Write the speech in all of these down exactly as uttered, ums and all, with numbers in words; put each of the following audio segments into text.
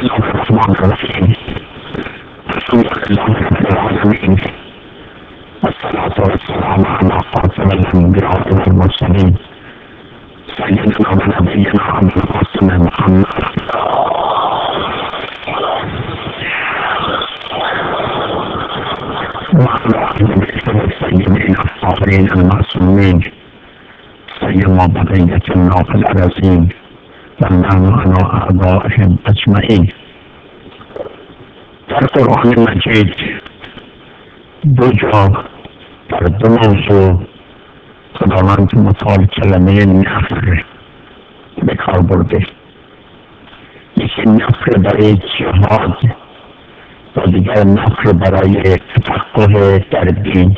الله الرحمن الرحيم الحمد لله رب العالمين والصلاة والسلام على خاتم الأنبياء والمرسلين سيدنا ونبينا أبي القاسم محمد وعلى أهل بيته السيدين الطاهرين المعصومين سيما بقية الله في الأرضين والله على أعضائهم أجمعين. در قرآن مجید دو جا در دو موضوع خداوند متعال کلمه نفر به کار برده. یکی نفر برای جهاد و دیگر نفر برای تفقه در دین.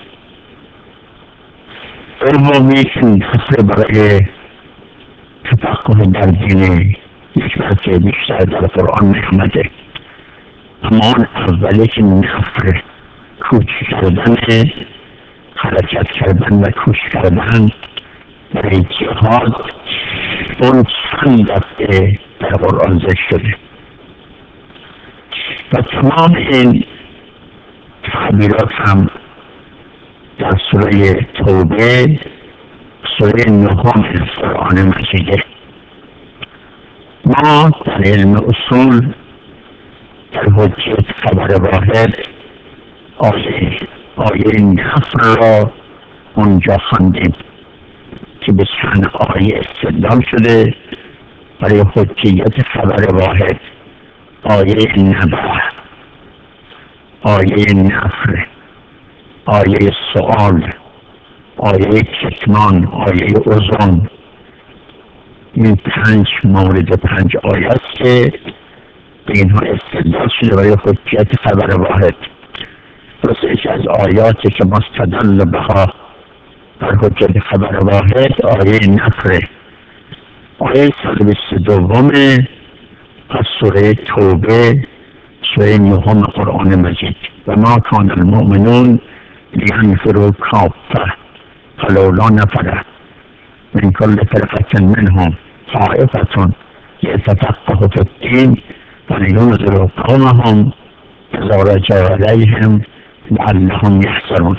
دومی که نفر برای تفقه در دین یک مرتبه بیشتر در قرآن نآمده، اما آن اولی که نفر کوچ کردن، حرکت کردن و کوچ کردن برای جهاد، اون چند دفعه در قرآن ذکر شده و تمام این تعبیرات هم در سوره توبه، سوره نهم قرآن مجیده. ما در علم اصول در حجیت خبر واحد آیه آیه نفر را اونجا خواندیم که به چند آیه استدلال شده برای حجیت خبر واحد. آیه نبع، آیه نفر، آیه سؤال، آیه کتمان، آیه اذن. این پنج مورد پنج آیه است که به اینها استدلال شده برای حجیت خبر واحد. درست یکی از آیاتی که مستدل بها بر حجیت خبر واحد آیه نفره، آیه صد و بیست و دوم از سوره توبه، سوره نهم قرآن مجید. و ما کان المؤمنون لینفروا کافة فلولا نفر من کل فرقة منهم طائفة لیتفقهوا فی الدین ولینذروا قومهم اذا رجعوا الیهم لعلهم یحذرون.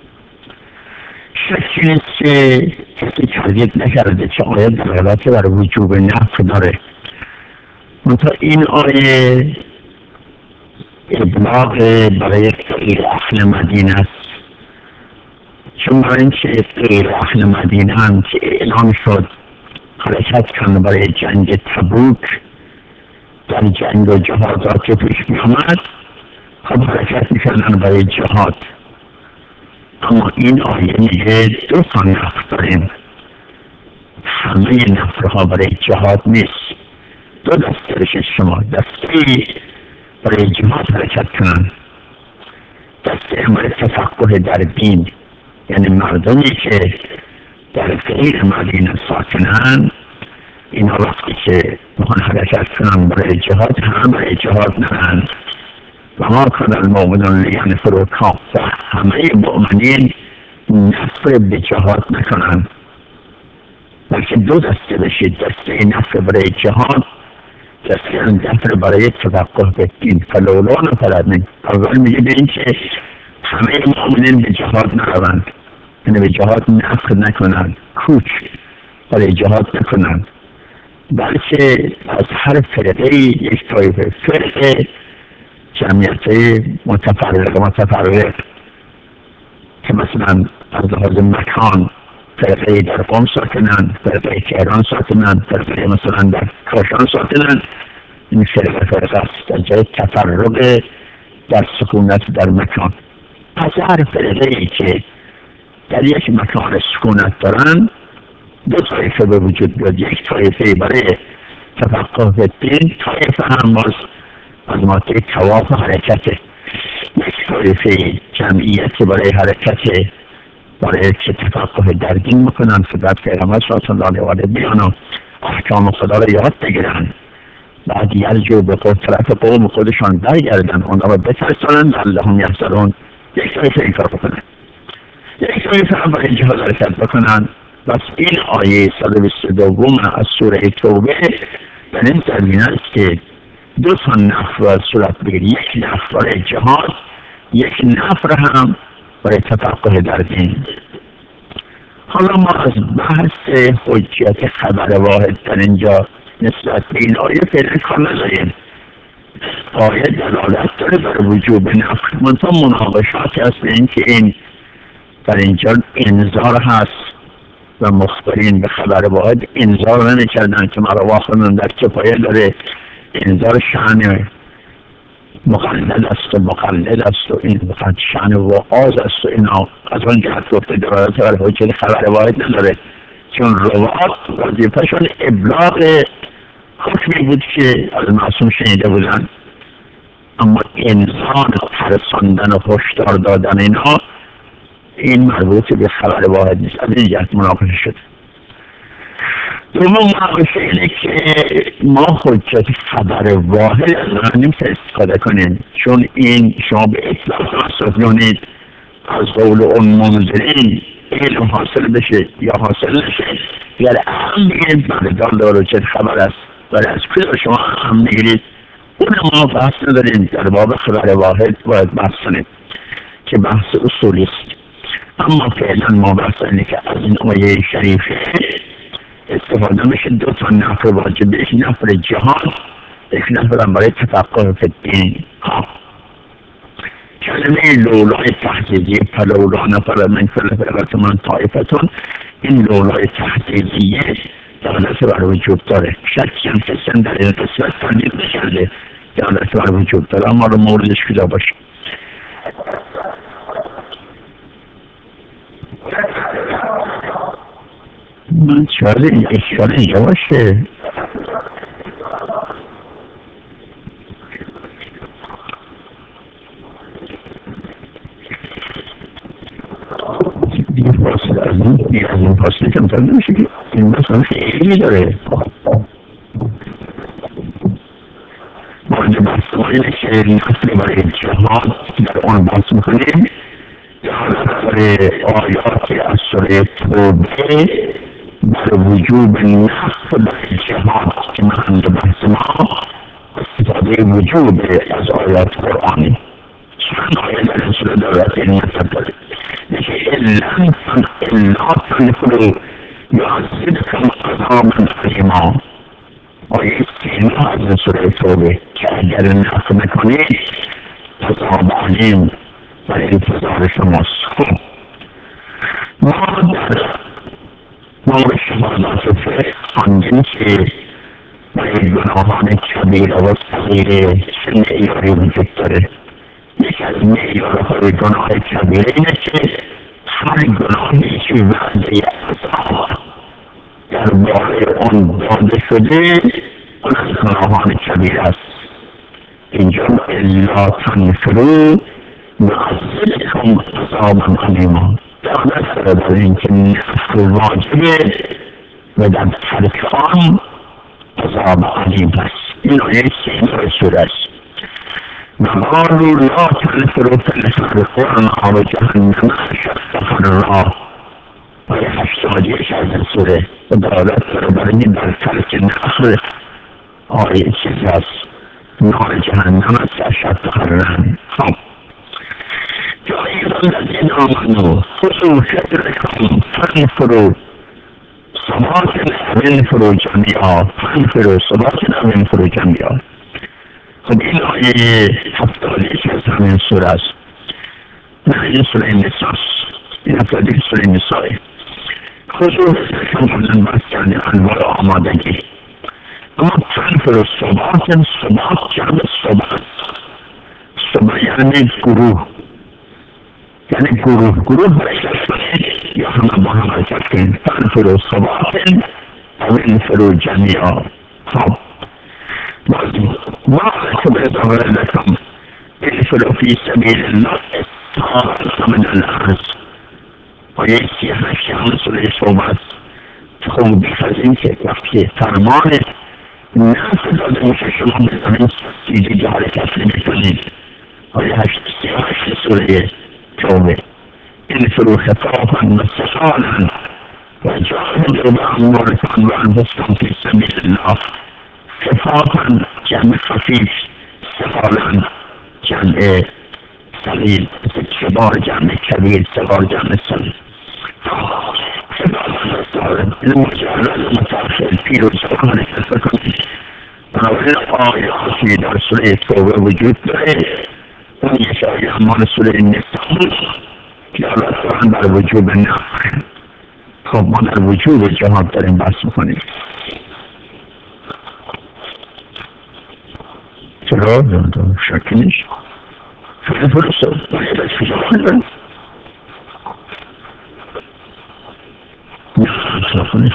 شکی نیست که کسی تردید نکرده که آیه دلالت بر وجوب نفر داره. منتها این آیه ابلاغ برای غیر اهل مدینه است، چون برای اینکه غیر اهل مدینه هم که اعلام شد حرکت کنه برای جنگ تبوک، در جنگ و جهادات که پیش می آمد خب حرکت میکردن برای جهاد. اما این آیه میگه دو تا نفر داریم، همه نفرها برای جهاد نیست. دو دسته بشه شما، دسته برای جهاد حرکت کنن، دسته برای تفقه در دین، یعنی مردمی که در غیر مدینه ساکنن، اینا وقتی که میخوان حرکت کنن برای جهاد هم برای جهاد نرن. و ما کان المؤمنون لینفروا کافة، همه مؤمنین نفر به جهاد نکنن، بلکه دو دسته بشید، دسته نفر برای جهاد، دسته نفر برای تفقه به دین. فلولا نفر من، اول میگه به این که همه مؤمنین به جهاد نروند، یعنی به جهاد نفر نکنن، کوچ برای جهاد نکنن، بلکه از هر فرقه یک طایفه، فرقه جمعیت متفرق متفرق که مثلا از لحاظ مکان فرقه در قم ساکنن، فرقه تهران ساکنن، فرقه مثلا در کاشان ساکنن. این فرقه فرقه است در جای تفرق در سکونت در مکان. از هر فرقه ای که در یک مکان سکونت دارن دو طایفه به وجود بیاد، یک طایفه برای تفقه به دین، طایفه هم باز از ماده تواف و حرکت، یک طایفه جمعیت برای حرکت برای که تفقه در دین میکنن، صدت پیغمبر صلی الله علیه و آله بیان و احکام خدا را یاد بگیرن، بعد یرجعوا به طرف قوم خودشان برگردن، اونا را بترسانن لعلهم یحذرون. یک طایفه این کار بکنن، یک طایفه هم برای جهاد حرکت بکنن. بس این آیه صد و بیست و دو از سوره توبه به این زمینه است که دو تا نفر باید صورت بگیره، یک نفر برای جهاد، یک نفر هم برای تفقه در دین. حالا ما از بحث حجیت خبر واحد در اینجا نسبت به این آیه فعلا کار نداریم. آیه دلالت داره بر وجوب نفر، منتها مناقشاتی هست به این که این در اینجا انذار هست و مخبرین به خبر واحد انذار نمیکردن که مرا واخرون در کفایه داره، انذار شأن مقلد است و مقلد است و این بخاطر شأن وعاظ است و اینا از آن جهت گفته دلالت بر حجیت خبر واحد نداره، چون روات وظیفه‌شون ابلاغ حکمی بود که از معصوم شنیده بودن، اما انسان ترساندن و هشدار دادن اینها این مربوط به خبر واحد نیست. از این جهت مناقشه شد. دوم مناقشه اینه که ما حجت خبر واحد از آن نمیشه استفاده کنیم، چون این شما به اطلاق مصرف کنید از قول اون منذرین علم حاصل بشه یا حاصل نشه، اگر اهم بگیرید بردار دار حجت خبر است، ولی از کجا شما اهم میگیرید اون ما بحث نداریم. در باب خبر واحد باید بحث کنیم که بحث اصولی است. اما فعلا ما بحث اینه که از این آیه شریفه استفاده میشه دو تا نفر واجب، یک نفر جهاد، یک نفر برای تفقه فی الدین. کلمه لولای تحقیقی فلولا نفر من کل فرقة من طائفتون، این لولای تحقیقیه دلالت بر وجوب داره، شکی هم کسی در این قسمت تردید نکرده دلالت بر وجوب داره، اما رو موردش کجا باشه. من چاره این اشکال اینجا باشه. دیگه فاصله از این دیگه از این فاصله کمتر نمیشه که این مثلا خیلی داره. مورد بحث ما اینه که نفر برای جهاد در آن بحث میکنیم برای آیات از سوره توبه بر وجوب نفر برای جهاد که محل بحث ما استفاده وجوب از آیات قرآنی. چند آیه در این سوره دارد این مطلب داره که الا تنفروا یعذبکم عذابا علیما. آیه سینا از این سوره توبه که اگر نفر نکنید عذاب علیم و انتظار شماست. خب ما در مورد شهادات فقه خواندیم که برای گناهان کبیره و صغیره چه معیاری وجود داره. یکی از معیارهای گناه کبیره اینه که هر گناهی که وعده عذاب درباره آن داده شده آن از گناهان کبیره است. اینجا الا تنفروا یعذبکم عذابا علیما دعوت داره در این که نفر واجبه و در ترک آن عذاب علیم هست. این آیه سینا سوره است. و قالوا لا تنفروا فی الحر نار جهنم اشد حرا. آیه هشتادیش از این سوره و دعوت داره برای این در ترک نفر آیه چیز است نار جهنم است اشد حرا. خب یا ایضا الذین آمنوا خذوا حذرکم فانفروا ثبات وانفروا جمیعا فانفروا ثبات وانفروا جمیعا. خب این آیه هفتادیش از همین سوره است. نه این سوره نساء است. این هفتادیش سوره نساء. خذوا حذرکم قبلا بحث کردیم انواع آمادگی. اما فانفروا ثبات ثبات جمع ثبات ثبات یعنی گروه، یعنی گروه گروه برشت کنید یا همه با هم حرکت کنید. فانفروا ثبات و انفروا جمیعا. خب ما اکتب اضافه لکم انفروا فی سبیل الله استعاذ من الارض. آیه سی هشت همون سوره صحبت خوب از این که وقتی فرمان نفع داده میشه شما به زمین سیدی که حرکت نمیکنید. آیه هشت سی هشت سوره توبه انفروا خفافا و ثقالا و جاهدوا باموالکم و انفسکم فی سبیل الله. خفافا جمع خفیف سقالن جمع سلیل، کبار جمع کبیر، سقال جمع سلیل. سقالن سقالن این مجرد متأخر پیروزان حرکت بکنید. بنابراین آیاتی در سوره توبه وجود داره، اون یک آیه مال سوره نساء که الله تعالی بر وجوب نفع. خب ما در وجوب جهاد داریم بحث میکنیم. چرا؟ شکی نیست. خیلی فرصت باید از جهاد داریم. نه اصلاف نیست.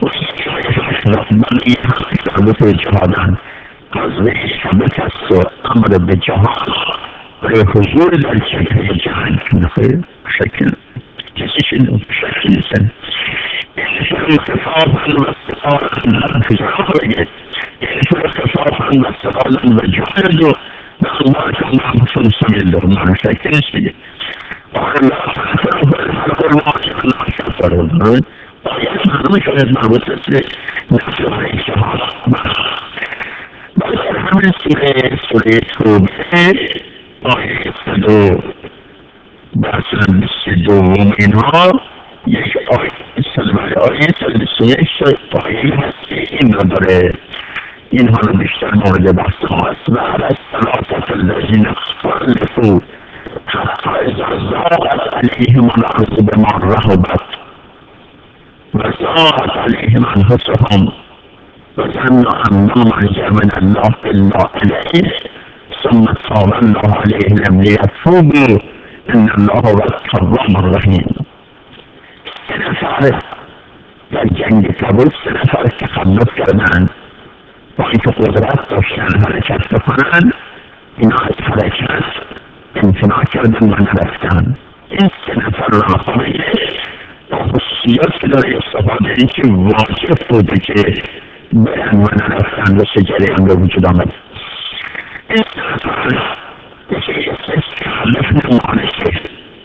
من این ثابت به جهادن قضوه ثابت است و امر به جهاد برای حضور در جبهه جنگ. نخیر شکل کسی شنو شکل نیستن این خفافا و استقالن فی جهاد بگید این خفافا و استقالن و جهاد و به الله که محمد سمیل در من شکل نیست بگید آخر الله خلق الله که الله شفر رو باید معلومه شاید مربوط است به نفس برای جهاد. باید همین سوره سوره توبه آیه صد و بسن بیست دوم اینها یک آیه صد آیه صد بیست و یک آیه هست که این را داره. اینها رو بیشتر مورد بحث هست و علی الثلاثة الذین خلفوا حتی اذا ضاقت علیهم الارض بما رحبت و ضاقت علیهم انفسهم و ظنوا ان لا ملجأ من الله الا الیه ثم تاب الله علیهم لیتوبوا ان الله هو التواب الرحیم. سه نفر در جنگ تبوک سه نفر تخلف کردند با اینکه قدرت داشتن حرکت بکنن، اینا از حرکت امتناع کردن و نرفتن. این سه نفر را خواهی با خصوصیات که داره استفاده این که واجب بوده که برن و نرفتن و سه جریان به وجود آمد. این سه نفر یکی استخلف نمانشه،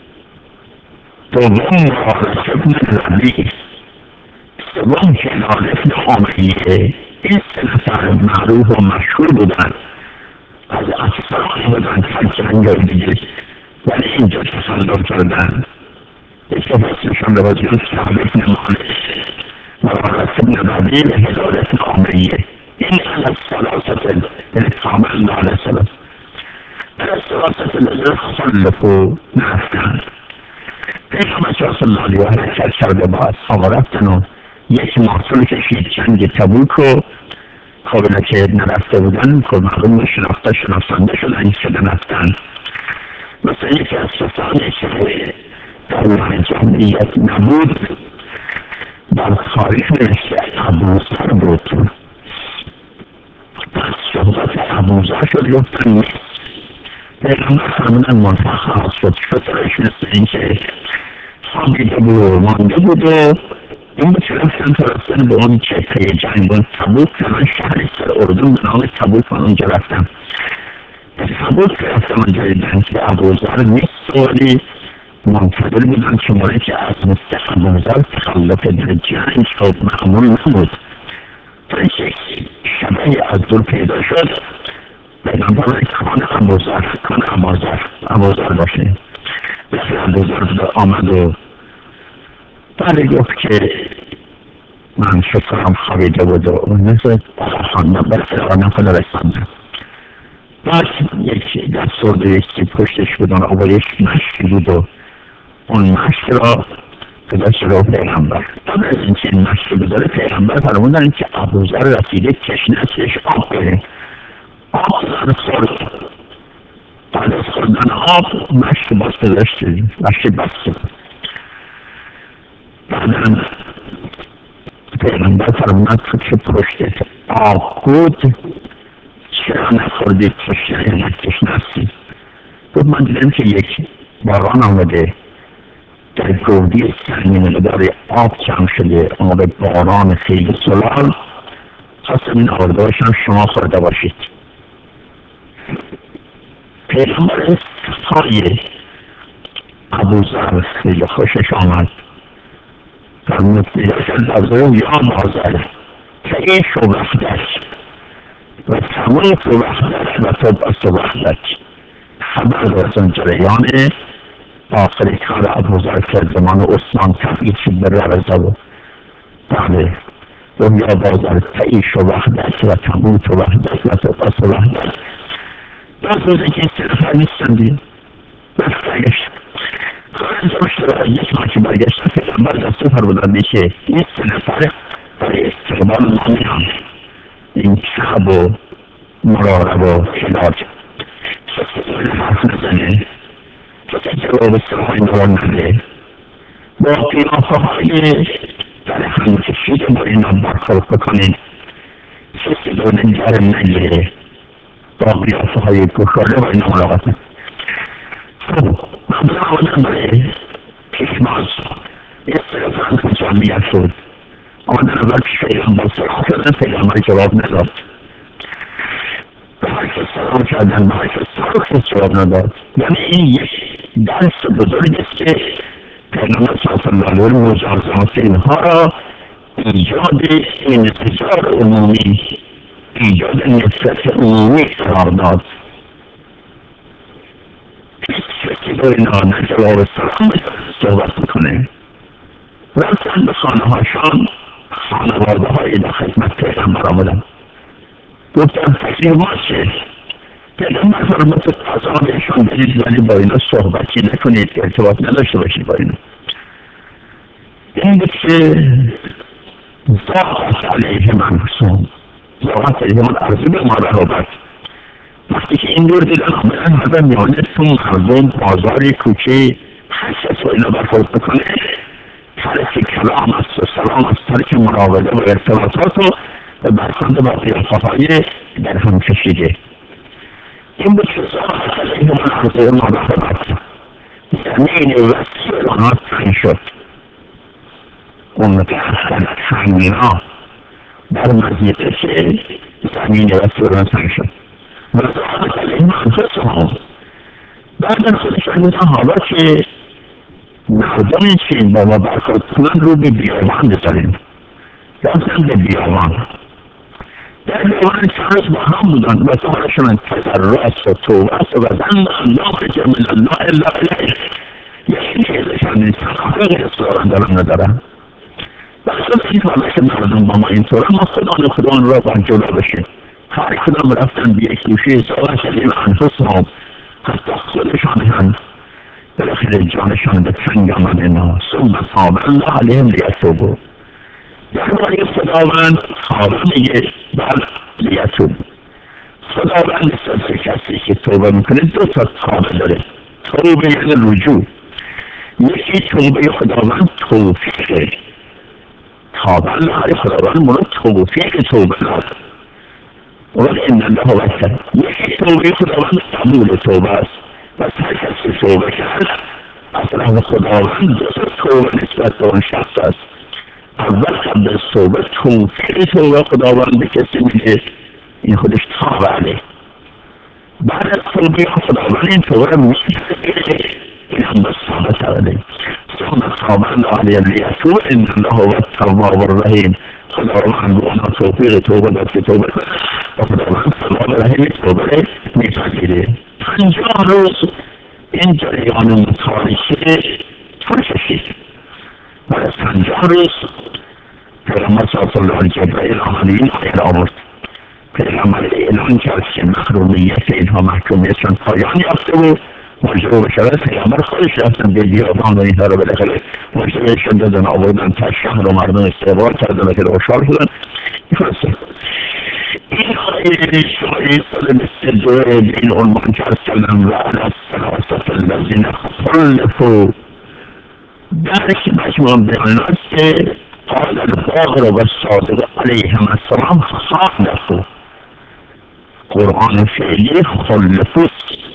دوم مخالف ابن ربی، سوم هلال ابن امیه. این سه نفر معروف و مشهور بودن، از افسران بودن در جنگ های دیگه، ولی اینجا تصادف کردن. یکی بسیشان رو بازیون سهل ابن مالک، مخالف ابن ربی و هلال ابن امیه. این از سلاست الاتحام الله علیه السلام از سلاست الذین خلفوا نرفتن. پیغمبر صلی الله علیه و آله حرکت کرده با اصحاب رفتن و یک ماه طول کشید جنگ تبوک و قابل که نرفته بودن که معلوم شناخته شناسانده شدن این که نرفتن. مثلا یکی از کسانی که در راه جمعیت نبود در تاریخ نوشته ابوذر بود. پس صحبت ابوذر شد گفتن نیست. پیغمبر فرمودن منفخ خواست شد شطرش مثل این که خوابیده بود و مانده بود و این بود که رفتن تا رفتن به اون جبهه جنگ بود تبوک. من شهری سر اردن به نام تبوک من اونجا رفتم. تبوک رفتم اونجا دیدن که ابوذر نیست ولی منتظر بودن که موردی که از مثل ابوذر تخلف در جنگ خب معمول نبود. تا این شکل شبهی از دور پیدا شد پیغمبر کان ابوذر کان ابوذر ابوذر باشه. مثل ابوذر آمد و بعد گفت که من شکرم خوابیده بود و اون مثل خواندم بس آنم کنه رساندم. بعد یک دستور دویستی پشتش بود اون آبا یک مشکی بود و اون مشک را گذاشت رو پیغمبر. بعد از اینکه این مشکی بذاره پیغمبر فرمودن که ابوذر رسیده تشنه ازش آب بریم. آب زن خورد. بعد از خوردن آب مشک باز گذاشت مشکی بسته. بعدم پیغمبر فرمود که پشتت آب بود چرا نخوردید پشت نکتش نسید. گفت من دیدم که یک باران آمده در گودی سنگین مقدار آب جمع شده آمده باران خیلی سلال خواستم این آورده باشم شما خورده باشید. پیغمبر سایه ابوذر خیلی خوشش آمد فرمود دیداشت ابوذر یا ابوذر که این شبهتش و تموت وحدت و تبعث وحدت. خبر از اون جریان آخری کار ابوذر که زمان عثمان تبعید شد به رضا و بله دنیا بازر تعیش و وحدت و تموت و وحدت و تبعث و وحدت. باز روزه که این سه نفر نیستن دیگه بس برگشت خواهد زمشت یک ماه که برگشتن پیغمبر دستور فرمودن که این سه نفر برای استقبال ما میان این کعب و مراره و کلاد کسی حرف نزنه کسی جواب سوال نوان نده با قیافه های در هم کشیده با اینا برخورد بکنین کسی دو نگرم نگیره با قیافه های گشاده با اینا ملاقات نده. مبنی آمدن برای پیشماز یه سلفان که جمعیت شد آمدن اول پیش پیغمبر سلام کردن پیغمبر جواب نداد به هر کس سلام کردن به هر کس سلام کس جواب نداد. یعنی این یک درس بزرگ است که پیغمبر صلی الله علیه و مجازات اینها را ایجاد انفجار عمومی ایجاد نفرت عمومی قرار داد. کسی با اینا نه جواب سلام صحبت میکنه رفتن به خانه هاشان خانواده های در خدمت پیغمبر آمدن گفتن تکلیف ما چه؟ پیغمبر فرمود قضا بهشان بدید ولی با اینا صحبتی نکنید ارتباط نداشته باشید با اینا. این بود که ضاقت علیهم انفسهم ضاقت علیهم ارض بما رحبت. وقتی که این دور دیدن آمدن همه میانه تو مردم بازاری کوچه هر کس با اینا برخورد بکنه ترک کلام است و سلام است ترک مراوده و ارتباطات و برخورد با قیافه‌های در هم کشیده. این بود که ضاقت علیهم ارض بما رحبت زمین وسیع آنها تنگ شد. اون تنگینا در مزیقه که زمین وسیع آنها تنگ شد و ضاقت علیهم انفسهم. بعد خودش بودن حالا که مردم چین با ما برخورد کنن رو به بیابان بذاریم رفتن به بیابان در بیابان چند روز با هم بودن و ظاهرشون تضرعات و توبت و ظن لا ملجأ من الله الا الیه یکی چیزشان نیست حقیق اصراران دارن ندارن و خود این حالا که مردم با ما اینطوره ما خودان خودان را با جلو بشیم هر کدام رفتن به یک دوشه ضاقت علیهم انفسهم حتی خودشان هم بالاخره جانشان به تنگ آمده نا ثم تاب الله علیهم لیتوبوا. درباره خداوند تاب میگه بل لیتوب. خداوند سر کسی که توبه میکنه دو تا تابه داره. توبه یعنی رجوع. یکی توبه خداوند توفیقه تاب الله خداوند مورد توفیق توبه داد ولی ان الله وکر. یکی توبه خداوند قبول توبه است و هر کسی توبه کرد اصلا خداوند دو توبه نسبت به اون شخص است. اول قبل از توبه توفیق توبه خداوند به کسی میده این خودش تاب علیه. بعد از توبه خداوند این توبه رو میده این هم بس ثابت علیه. ثم تاب الله علیه لیتوب ان الله هو التواب الرحیم. خداوند به اونا توفیق توبه داد که توبه کنه و خداوند تواب رحیم توبه میپذیره. پنجاه روز این جریان متاریخه طول کشید. بعد از پنجاه روز پیغمبر صلی الله علیه و جبرئیل آمد این آیه را آورد. پیغمبر اعلان کرد که محرومیت اینها محکومیتشان پایان یافته بود مجبور بشود. پیغمبر خودش رفتن به بیابان و اینها را بالاخره مجبورشان دادن آوردن تا شهر و مردم استقبال کردن و که خوشحال شدن میفرستن. این آیه شماره سال بیست و دو به این عنوان کرد کردن و علی الثلاثة الذین خلفوا. درک مجموع بیان است که قال الباقر و الصادق علیهم السلام خالفوا. قرآن فعلی خلفوا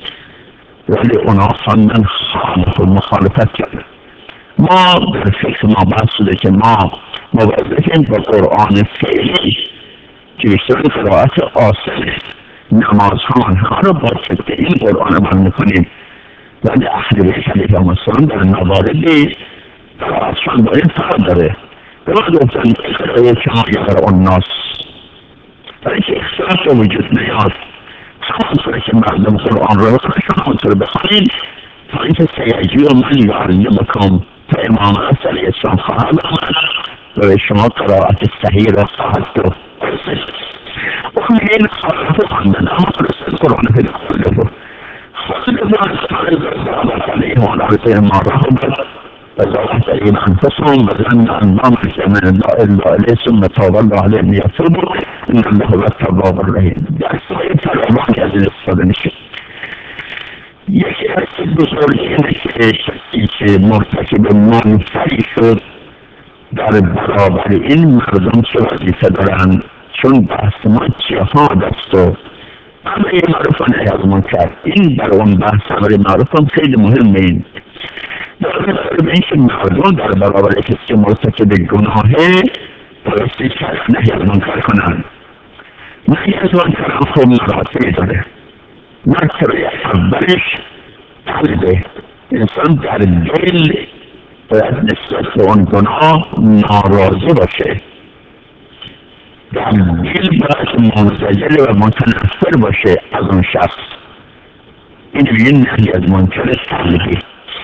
ولی اونا خواندن خالفوا مخالفت کردن. ما در فکر ما بحث شده که ما موظفیم با قرآن فعلی که بیشتر قرائت آسل نمازها آنها را با طبق این قرآن عمل میکنیم ولی اهل بیت علیهم السلام در مواردی قرائتشان با این فرق داره. به ما گفتن اقرأ کما یقرأ الناس ولی که شرایط به وجود نیاد. همانطور که مردم قرآن رو بخونن شما همانطور بخونید تا اینکه سیجی و من یعلمکم تا امام علیه علیه السلام خواهد آمد و به شما قرائت صحیح را خواهد گفت. و این خواهد خواندن اما رسول قرآن پیدا خواهد بود خواهد بود علیه و علیه ما را بود و ذات علیه انفسهم و ظن انام من الله الا علیه ثم تاب الله علیهم لیتوبوا ان الله هو التواب الرحیم. در سایه فراوان که از این استفاده میشه. یکی از بزرگ اینه که شخصی که مرتکب منکری شد در برابر این مردم چه وظیفه دارن، چون بحث ما جهاد است و امر معروف و نهی از منکر. این در اون بحث امر معروف هم خیلی مهمه. این در برابر این که مردم در برابر کسی که مرتکب گناهه بایستی که نهی از منکر کنن. نهی از منکر هم خوب مراتبی داره. مرتبه اولش قلبه. انسان در دل باید نسبت به اون گناه ناراضی باشه، در دل باید منزجر و متنفر باشه از اون شخص. این یه نهی از منکر قلبی.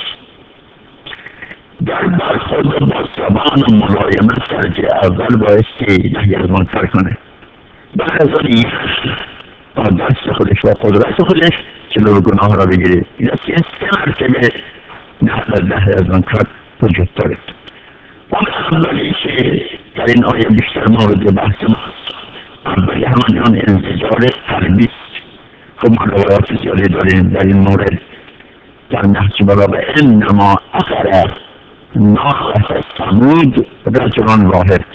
در برخورد با زبان و ملایمت درجه اول بایستی نهی از منکر کنه. بعد از آن یک با دست خودش و قدرت خودش جلو گناه را بگیرید. این است که سه مرتبه نهی از منکر وجود دارد. اون اولی که در این آیه بیشتر مورد بحث ماست، اولی همان آن انزجار قلبی است. خب ما روایات زیادی داریم در این مورد. در نهج بلاغه انما اخر ناقة ثمود رجل واحد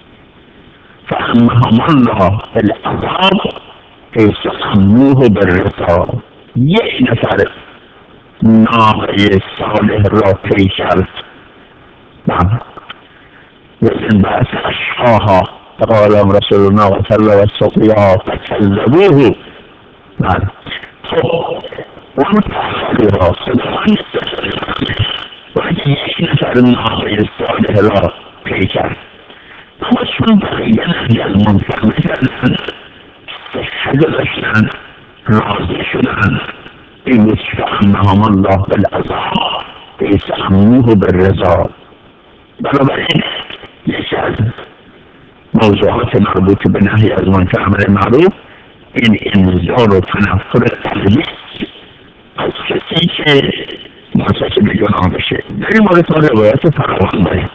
فأمهم الله بالعذاب فسموه بالرضا. یک نفر ناقه صالح را پی کرد و این بحث اشقاها فقالهم رسول الله و صلی الله و سقیاها فکذبوه. خب اون تحصیلی ها صدقان و یک نفر ناقه صالح را پی کرد. اما چون بقیه نهی از منکر میکردن، صحه گذاشتن، راضی شدن، این بود که فأمهم الله بالعذاب فسموه بالرضا. بنابراین یکی از موضوعات مربوط به نهی از منکر امر معروف این انزجار و تنفر قلبی از کسی که مرتکب گناه بشه. در این مورد ما روایت فراوان داریم.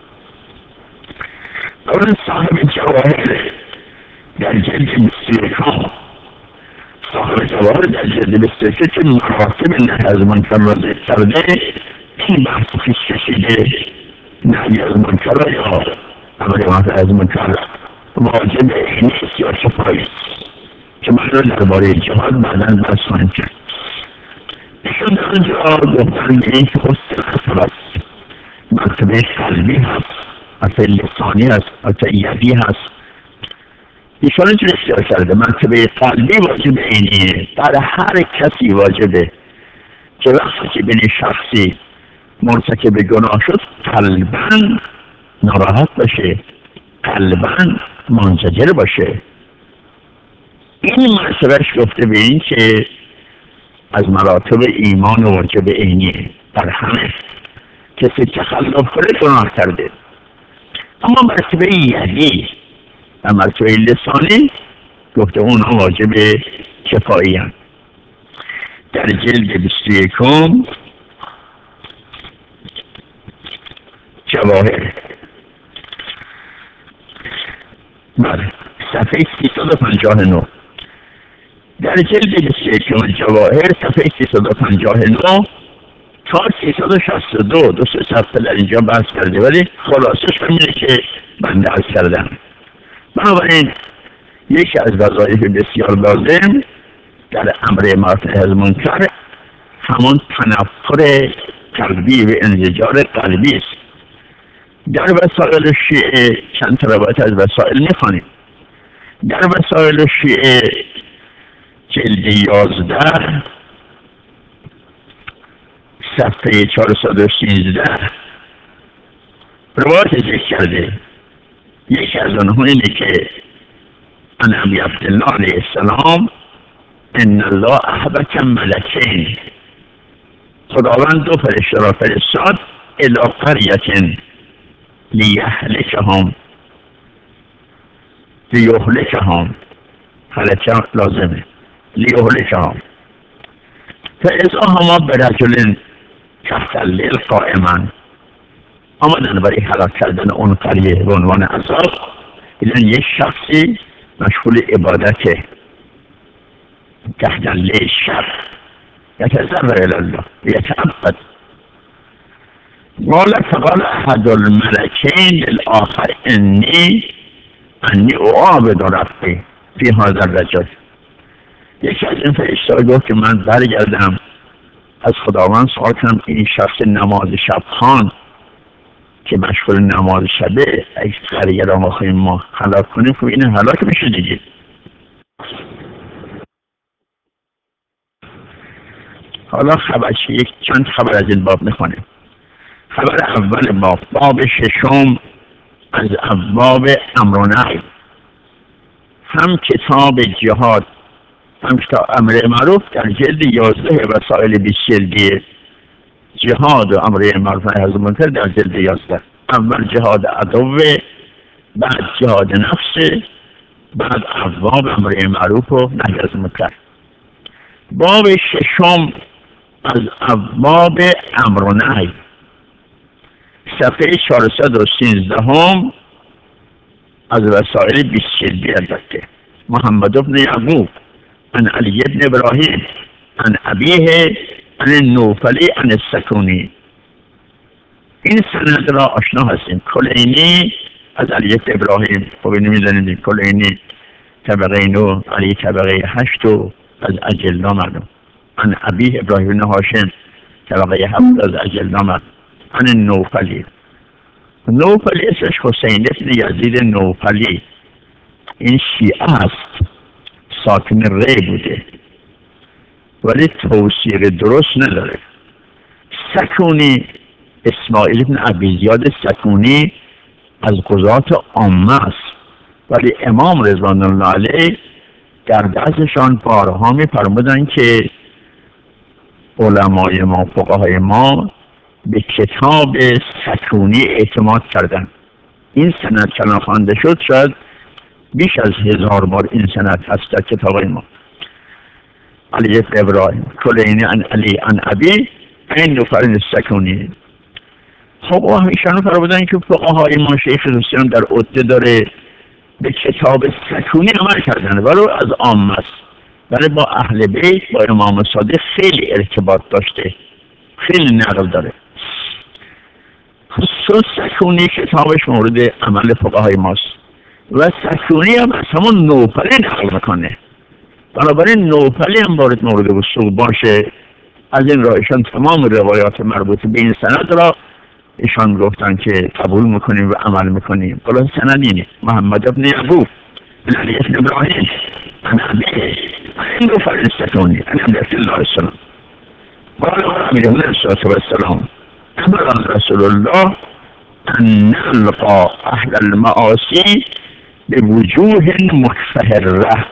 اول صاحب جواهر در جلد بیست و یک صاحب جواهر در جلد بیست و یک که مراتب نهی از منکر را ذکر کرده، این بحث پیش کشیده نهی از منکر یا امر معروف از منکر واجب نیست یا کفایی است که من را درباره جهاد بعدا بحث خواهیم کرد. ایشون در آنجا گفتن به این که حسن حسب است، مرتبه قلبی هست، اصل لسانی هست، اصل یدی هست. ایشان اینجور اختیار کرده مرتبه قلبی واجب اینیه، در هر کسی واجبه که وقتی که بین شخصی مرتکب گناه شد قلباً ناراحت باشه، قلباً منزجر باشه. این مرتبهش گفته به این که از مراتب ایمان واجب اینیه، در همه کسی تخلف کنه گناه کرده. اما مرتبه یدی و مرتبه لسانی گفته اونها واجب کفایی هست. در جلد بیست و یکم جواهر بله صفحه سیصد و پنجاه و نه در جلد بیست و یکم جواهر صفحه سیصد و پنجاه و نه تا سیصد و شصت و دو دو سه صفحه در اینجا بحث کرده، ولی خلاصش همینه که بنده عرض کردم. بنابراین یکی از وظایف بسیار لازم در امر معروف از منکر همون تنفر قلبی و انزجار قلبی است. در وسائل شیعه چند تا روایت از وسائل میخوانیم. در وسائل شیعه جلد یازده صفحه چهارصد و سیزده روایت ذکر کرده. یکی از آنها اینه که عن ابی عبدالله علیه السلام ان الله احبک ملکین، خداوند دو فرشته را فرستاد الی قریة لیهلکهم لیهلکهم هلکه لازمه لیهلکهم فاذا هما برجل تحت اللیل قائما، آمدن برای هلاک کردن اون قریه به عنوان عذاب. دیدن یک شخصی مشغول عبادته تحت اللیل شب یتضرع الی الله یتعبد. قال فقال احد الملکین للآخر انی انی اعابد ربی فی هذا الرجل. یکی از این فرشته‌ها گفت که من برگردم از خداوند سوال کنم این شخص نماز شب خوان که مشغول نماز شبه اگه قریه را بخواهیم ما هلاک کنیم خب این هلاک میشه دیگه. حالا خبر یک چند خبر از این باب میخوانیم. خبر اول باب، باب ششم از ابواب امر و نهی. هم کتاب جهاد هم کتاب امر معروف در جلد یازده وسائل بیست جلدی جهاد و امر معروف و نهی از منکر در جلد یازده. اول جهاد عدو، بعد جهاد نفس، بعد ابواب امر معروف و نهی از منکر. باب ششم از ابواب امر و نهی، صفحه چهارصد و سیزده هم از وسائل بیست جلدی البته. محمد بن یعقوب عن علی بن ابراهیم عن ابیه عن النوفلی عن السکونی. این سند را آشنا هستیم. کلینی از علی بن ابراهیم، خب نمیدانید کلینی طبقه نو، علی طبقه هشت و از اجلا معلوم. عن ابیه ابراهیم بن هاشم طبقه هفت از اجلا معلوم. عن النوفلی، نوفلی اسمش حسین بن یزید نوفلی، این شیعه است، ساکن ری بوده ولی توثیق درست نداره. سکونی اسماعیل بن ابی زیاد سکونی از قضات عامه است ولی امام رضوان الله علیه در دستشان بارها می فرمودند که علمای ما فقهای ما به کتاب سکونی اعتماد کردن. این سند چنان خوانده شد شاید بیش از هزار بار این سند هست در کتاب ما. علی بن ابراهیم کلینی عن علی عن ابی این نوفل سکونی. خب ایشانو فرمودن که فقهای ما شیخ الاسلام در عده داره به کتاب سکونی عمل کردن ولی از عامه است، ولی با اهل بیت با امام صادق خیلی ارتباط داشته، خیلی نقل داره. خصوص سکونی کتابش مورد عمل فقهای ماست و سکونی هم از همون نوفلی نقل میکنه، بنابراین نوفلی هم باید مورد وصول باشه. از این راه ایشان تمام روایات مربوط به این سند را ایشان گفتن که قبول میکنیم و عمل میکنیم. قلعه سند اینه. محمد بن یعقوب علی بن ابراهیم عن ابیه این نوفل سکونی عن ابی عبدالله السلام قال امیر علیه السلام امرنا رسول الله ان نلقى اهل المعاصی بوجوه متفهره.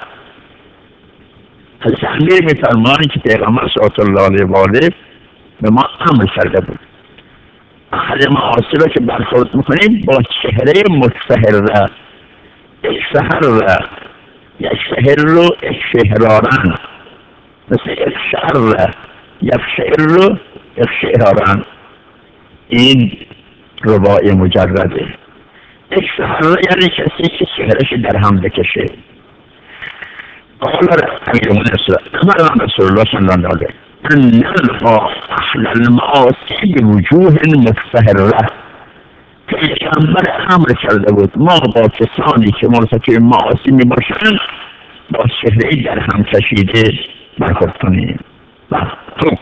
حضرت امیر میفرمایند که پیغمبر صلی الله علیه و آله به ما امر کرده بود اهل معاصی را که برخورد میکنیم با چهره متفهره، اکفهره، یکفهر رو اکفهرارن، مثل اکشعر یکشعر رو اکشعرارن. این رباعی مجرده. اکفهر یعنی کسی که چهرش در هم بکشه. قال امیر امرنا رسول الله صلی الله علیه ان نلقى اهل المعاصی بوجوه متفهره. پیغمبر امر کرده بود ما با کسانی که مرتکب معاصی می باشند با چهره در هم کشیده برخورد کنیم. خب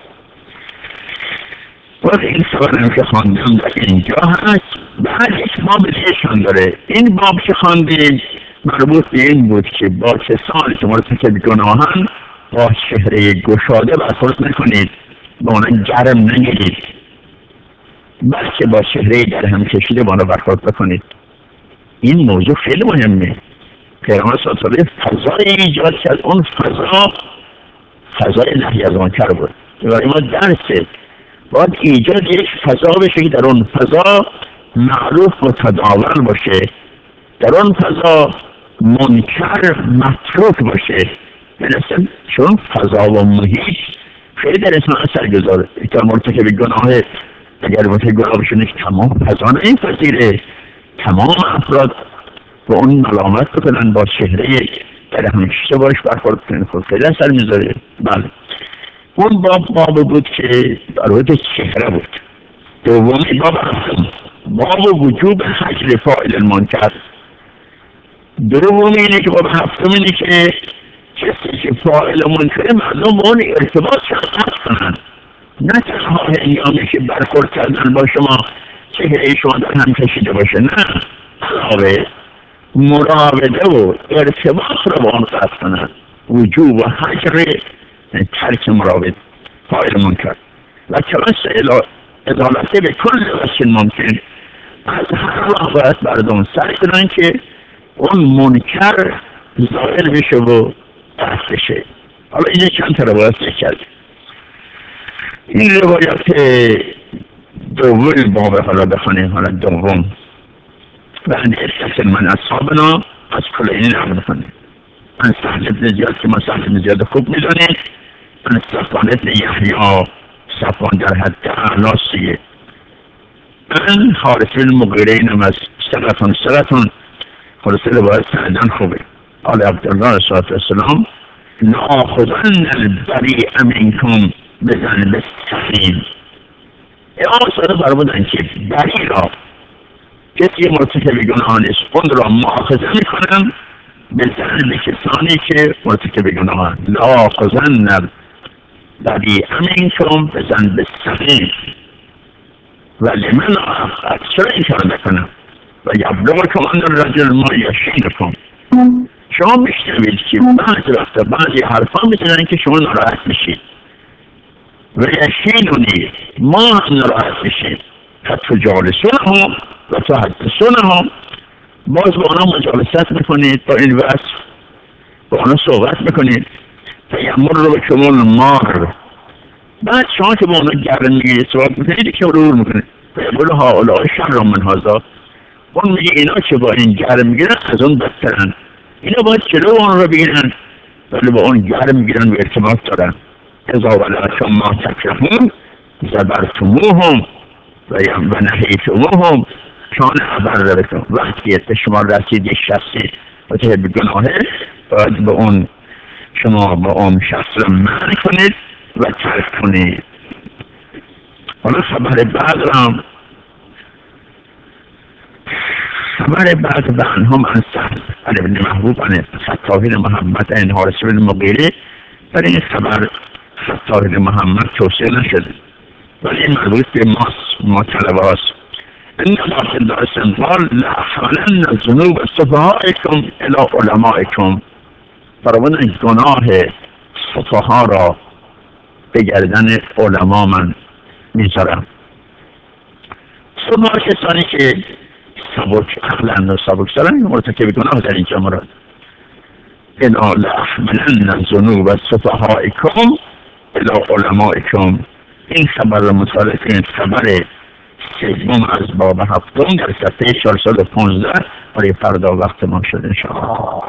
وقت این سوالم که خواندم در اینجا هست. بعد یک باب دیگه‌شان داره. این باب که خواندیم مربوط به این بود که با کسانی که مرتکب گناهند با چهره گشاده برخورد نکنید، با آنها گرم نگیرید، بلکه با چهره در هم کشیده با آنها برخورد بکنید. این موضوع خیلی مهمه. پیغمبر صلی الله علیه و فضای ایجاد کرد. اون فضا فضای نهی از منکر بود. برای ما درسه باید ایجاد یک فضا بشه که در اون فضا معروف متداول باشه، در اون فضا منکر متروک باشه. مثلا چون فضا و محیط خیلی در انسان اثر گذاره. که مرتکب گناه اگر مرتکب گناه بشه تمام فضا نه این پذیره، تمام افراد به اون ملامت بکنن، با چهره در همیشه باش برخورد کنن، خود خیلی اثر میذاره. بله اون باب باب بود که در حد چهره بود. دومی باب هفتم باب وجوب حجر فاعل المنکر. دومی اینه که باب هفتم اینه که کسی که فاعل منکر مردم با اون ارتباط شرط کنن، نه تنها هنگامی که برخورد کردن با شما چهره شما در هم کشیده باشه، نه علاوه مراوده و ارتباط رو با اون قصد کنن. وجوب و حجر ترک مراود فاعل منکر و توسع ادالته به کل وجه ممکن. از هر راه باید مردم سعی کنن که اون منکر ظاهر بشه و رفع بشه. حالا اینه چند تا روایت کرد. این روایت دوم باب حالا بخونیم. حالا دوم و ان اسکت من اصحابنا از کل این نقل بخونیم. من سهل ابن زیاد که ما سهل ابن زیاد خوب میدونیم، من صفوان ابن یحیی صفوان در حد اعلاسیه، من حارث بن مغیره اینم از سرطان سرطان خلاصه روایت سندن خوبه. آل عبدالله صلی الله علیه وسلم ناخذن البریء منکم بزن بالسخین. امام صادق فرمودن که بری را کسی مرتکب گناه نیست اون را مؤاخذه میکنم بزن به کسانی که مرتکب گناه. ناخذن البریء منکم بزن بالسخین ولی من آخذ چرا این کار نکنم و یبلغکم ان الرجل ما یشینکم. شما میشنوید که بعضی وقتا بعضی حرفا میتونن که شما ناراحت میشید و یشینونی ما هم ناراحت میشید. حتی جالسون هم و تو حدثون هم باز با اونا مجالست میکنید، با این وصف با اونا صحبت میکنید. فیمر رو به کمون مار بعد شما که با اونا گرم میگید صحبت میکنید که رو میکنید فیقول ها اولای شر من هازا. اون میگه اینا که با این گرم میگیرن از اون بدترن، اینا باید جلو اون رو بگیرن ولی با اون گرم میگیرن و ارتباط دارن. ازا ولکم ما تکرهون زبرتموهم و نهیتموهم کان عبر بکن. وقتی به شما رسید یک شخصی متحب گناهه باید به اون شما با اون شخص رو منع کنید و ترک کنید. حالا خبر بعد هم خبر بعد به انهم عن سهل ابن محبوب عن خطابین محمد عن حارث بن مغیره. در این خبر خطابین محمد توصیه نشده ولی این مربوط به ماست، ما طلبه هاست. این نبات الله استنفال لأحملن الذنوب سفهائکم الى علمائکم. فرمودن این گناه سفها را به گردن علما من میذارم. سفها کسانی که سبک عقلند و سبک سرن مرتکب گناه در اینجا مراد. الا لأحملن الذنوب سفهائکم الى علمائکم. این خبر را مطالعه کنید. خبر سوم از باب هفتم در صفحه چهارصد و پانزده برای فردا وقت ما شد انشاءالله.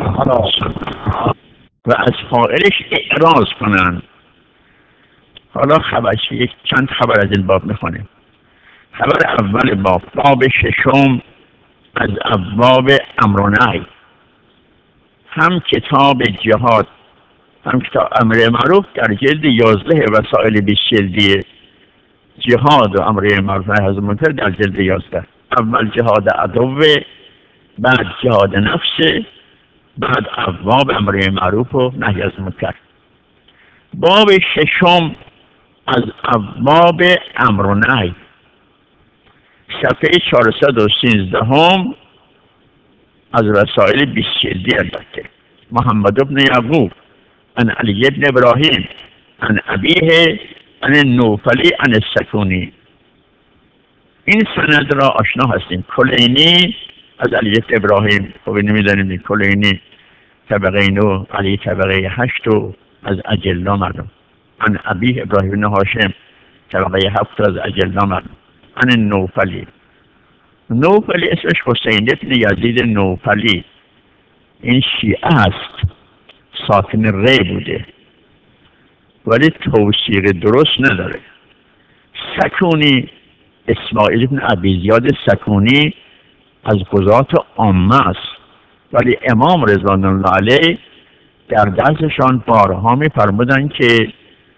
و از فاعلش اعراض کنن. حالا خبر یک چند خبر از این باب میخونیم. خبر اول باب باب ششم از ابواب امر و نهی. هم کتاب جهاد هم کتاب امر معروف در جلد یازده وسائل بیست جلدی جهاد و امر معروف نهی از منکر در جلد یازده. اول جهاد عدو، بعد جهاد نفس، بعد ابواب امر معروف و نهی از منکر. باب ششم از ابواب امر و نهی صفحه چهارصد و سیزده هم از رسائل بیست جلدی البته. محمد ابن یعقوب عن علی ابن ابراهیم عن ابیه عن نوفلی عن السکونی. این سند را آشنا هستیم. کلینی از علی ابراهیم، خب نمیدانیم کلینی طبقه نو، علی طبقه هشت و از اجلا مردم. عن ابی ابراهیم بن هاشم طبقه هفت از اجلا مردم. عن نوفلی، نوفلی اسمش حسین ابن یزید نوفلی، این شیعه است، ساکن ری بوده ولی توثیق درست نداره. سکونی، اسماعیل ابن ابی زیاد سکونی از قضات عامه است، ولی امام رضوان الله علیه در درسشان بارها می‌فرمودند که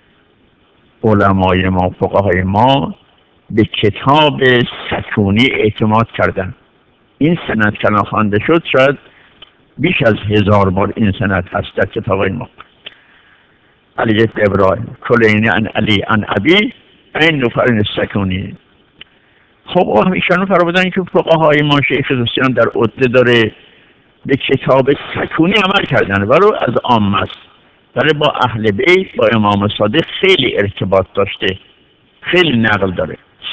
علمای ما، فقهای ما به کتاب سکونی اعتماد کردند. این سند که خوانده شد شاید بیش از هزار بار این سند هست در کتابای ما. علی ابراهیم کلینی عن علی عن ابی این نفر سکونی. خب همیشان فرمودن که فقهای ما شیخ دوستیان در عده داره به کتاب سکونی عمل کردن ولو از عامه است، ولی با اهل بیت با امام صادق خیلی ارتباط داشته، خیلی نقل داره.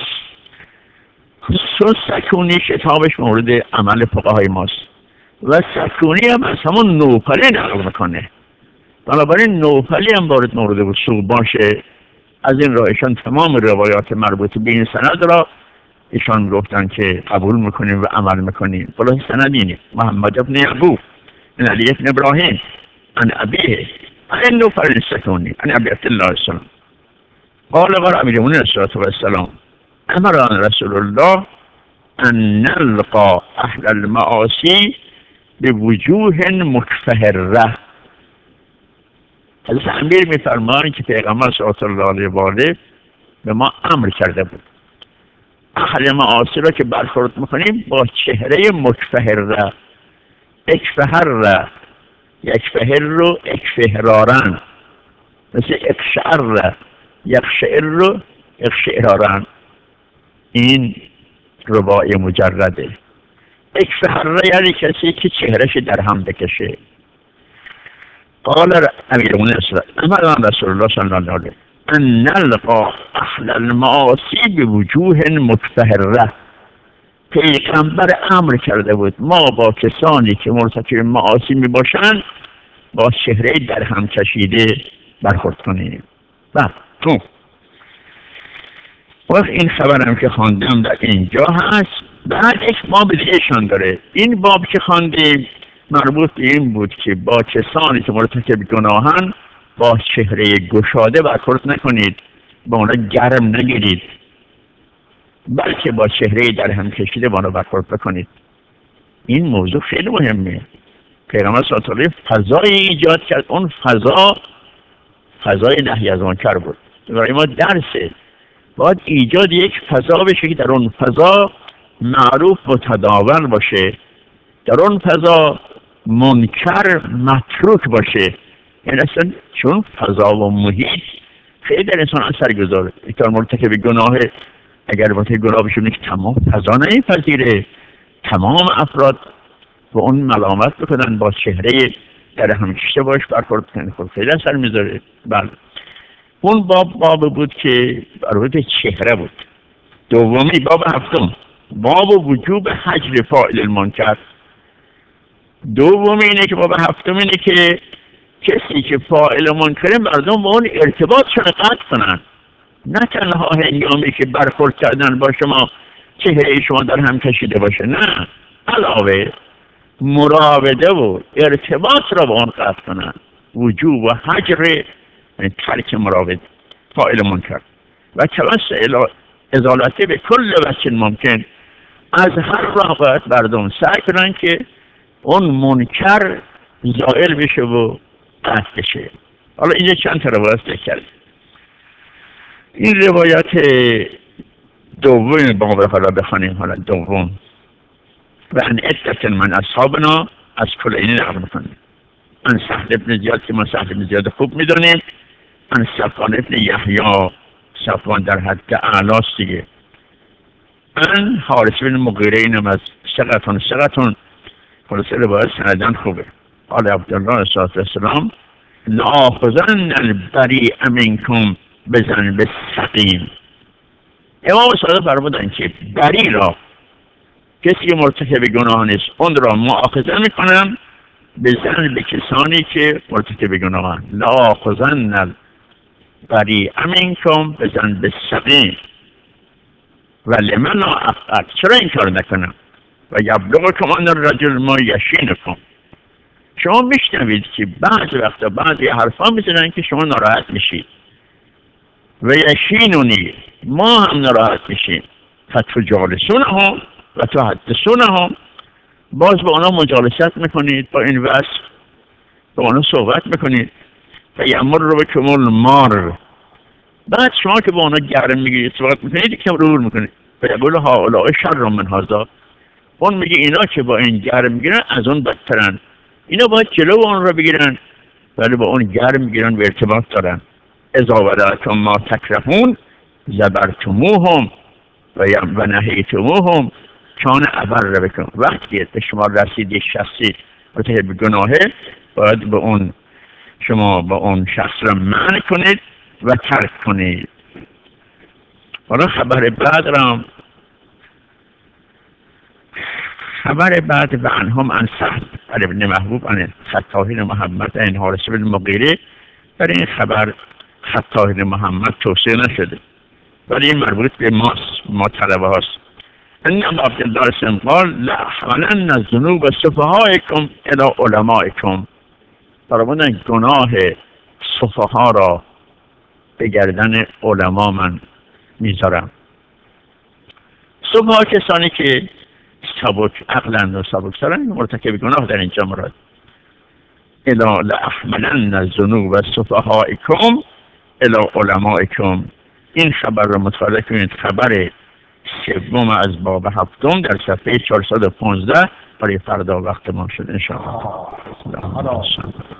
خصوص سکونی کتابش مورد عمل فقهای ماست و سکونی هم از همون نوفلی نقل میکنه، بنابراین نوفلی هم وارد مورد وصول باشه. از این راهشان تمام روایات مربوط به این سند را ایشان گفتن که قبول میکنیم و عمل میکنیم. خلاص سند اینه: محمد ابن ابو من علی ابن ابراهیم عن ابیه عن نوفل السکونی عن ابی عبدالله السلام قال قال امیر المؤمنین صلی الله علیه و سلم امرنا رسول الله ان نلقى اهل المعاصی بوجوه مکفهره. حضرت امیر میفرمایند که پیغمبر صلی الله علیه و آله به ما امر کرده بود اهل معاصی را که برخورد میکنیم با چهره مکفهره، اکفهر، یکفهر رو اکفهرارن، مثل اکشعر، یکشعر رو اکشعرارن. این رباعی مجرده. اکفهر یعنی کسی که چهرش در هم بکشه. قال امیر المؤمنین امرنا رسول الله صلی الله علیه ان نلقى اهل المعاصی بوجوه مکفهره. پیغمبر امر کرده بود ما با کسانی که مرتکب معاصی می باشند با چهره در هم کشیده برخورد کنیم. بعد تو وقت این خبرم که خواندم در اینجا هست. بعد یک باب دیگه‌شان داره. این باب که خواندیم مربوط به این بود که با کسانی که مرتکب گناهن با چهره گشاده برخورد نکنید، با اونا گرم نگیرید، بلکه با چهره در هم کشیده با اونا برخورد بکنید. این موضوع خیلی مهمه. پیغمبر صلی الله علیه و آله فضایی ایجاد کرد، اون فضا فضای نهی از منکر بود. برای ما درسه، باید ایجاد یک فضا بشه که در اون فضا معروف متداول باشه، در اون فضا منکر متروک باشه. یعنی اصلا چون فضا و محیط خیلی در انسان اثر گذاره. اکتار مرتکب گناه اگر با گناه بشونه که تمام فضا نمیپذیره، تمام افراد با اون ملامت بکنن، با چهره در هم کشیده باش برخورد کنن، خب خیلی اثر میذاره. بله اون باب باب بود که برای چهره بود. دومی باب هفتم باب وجوب حجر فاعل المنکر. دوم اینه که باب هفتم اینه که کسی که فاعل منکره مردم با اون ارتباطشون قطع کنن، نه تنها هنگامی که برخورد کردن با شما چهره شما در هم کشیده باشه، نه علاوه مراوده و ارتباط را با اون قطع کنن. وجوب و حجر ترک مراود فاعل منکر و توسع ازالته به کل وجه ممکن. از هر راه باید مردم سعی کنن که اون منکر زائل بشه و قطع بشه. حالا اینجا چند تا روایت ذکر. این روایت دوم با ما حالا بخوانیم. حالا دوم و ان عدت من اصحابنا از کلینی نقل میکنیم. ان سهل ابن زیاد که ما سهل ابن زیاد خوب میدونیم، ان صفوان ابن یحیی، صفوان در حد اعلاست دیگه، ان حارث بن مغیره، اینم از ثقتون ثقتون. خلاصه روایت سندن خوبه. قال عبدالله صلی الله علیه وسلم لآخذن البریء منکم بذنب السقیم. امام صادق فرمودن که بری را کسی که مرتکب گناه نیست اون را مؤاخذه میکنم بزن به کسانی که مرتکب گناهن. لا آخذن البریء منکم بزن به سقیم و لمن لا افعل، چرا این کار نکنم؟ و یبلغکم ان الرجل ما یشینکم. شما میشنوید که بعضی وقتا بعضی حرفا میزنن که شما ناراحت میشید. و یشینونی، ما هم ناراحت میشیم. فتجالسونهم و تحدثونهم، باز با اونا مجالست میکنید، با این وصف با اونا صحبت میکنید. و یمر رو بکم المار، بعد شما که با اونا گرم میگیرید صحبت میکنید یکم رور میکنید. و یقول هؤلاء شر من هذا، اون میگه اینا که با این گرم میگیرن از اون بدترن، اینا باید جلو اون رو بگیرن ولی با اون گرم میگیرن و ارتباط دارن. اذا ولاتم ما تکرهون زبرتموهم و نهیتموهم کان ابر بکن. وقتی به شما رسید یک شخصی مرتکب گناهه باید به اون شما با اون شخص را منع کنید و ترک کنید. حالا خبر بعد را خبر بعد و عنهم عن سعد ابن محبوب عن خطاب محمد عن حارث بن المغیره. در این خبر خطاب محمد توصیه نشده ولی این مربوط به ماست، ما طلبه هاست. ان عبدالله اسم قال لأحملن الذنوب سفهایکم الی علمائکم، برامون گناه سفها را به گردن علما من میذارم. سفها کسانی که سبک عقلند و سبک سرن مرتکب گناه در اینجا مراد. الی لأحملن الذنوب سفهایکم الی علمائکم، این خبر رو مطالعه کنید. خبر سوم از باب هفتم در صفحه چهارصد و پانزده برای فردا وقت ما شد ان شاء الله.